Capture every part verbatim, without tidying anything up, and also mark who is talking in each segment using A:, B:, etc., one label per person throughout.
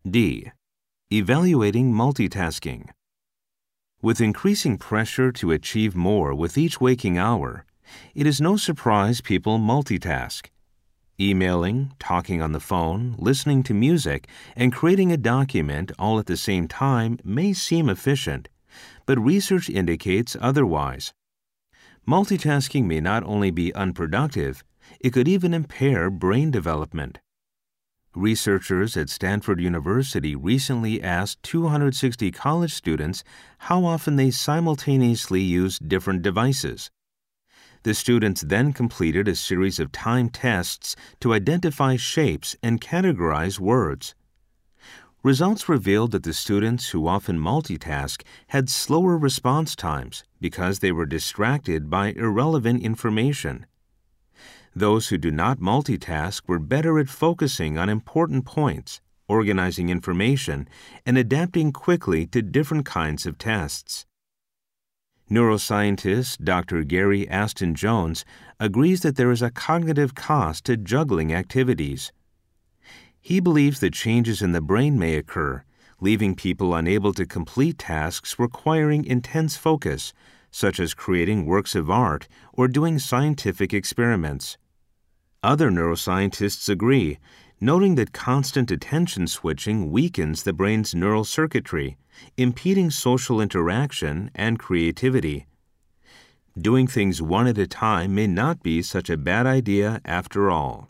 A: D. Evaluating multitasking. With increasing pressure to achieve more with each waking hour, it is no surprise people multitask. Emailing, talking on the phone, listening to music, and creating a document all at the same time may seem efficient, but research indicates otherwise. Multitasking may not only be unproductive, it could even impair brain development. Researchers at Stanford University recently asked two hundred sixty college students how often they simultaneously use different devices. The students then completed a series of timed tests to identify shapes and categorize words. Results revealed that the students who often multitask had slower response times because they were distracted by irrelevant information. Those who do not multitask were better at focusing on important points, organizing information, and adapting quickly to different kinds of tests. Neuroscientist Doctor Gary Aston Jones agrees that there is a cognitive cost to juggling activities. He believes that changes in the brain may occur, leaving people unable to complete tasks requiring intense focus, such as creating works of art or doing scientific experiments. Other neuroscientists agree, noting that constant attention switching weakens the brain's neural circuitry, impeding social interaction and creativity. Doing things one at a time may not be such a bad idea after all.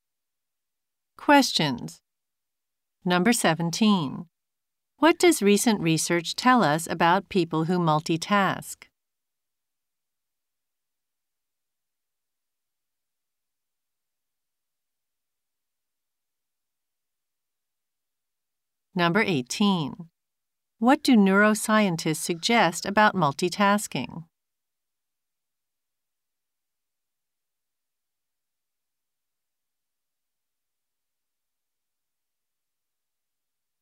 B: Questions. Number seventeen. What does recent research tell us about people who multitask? Number eighteen. What do neuroscientists suggest about multitasking?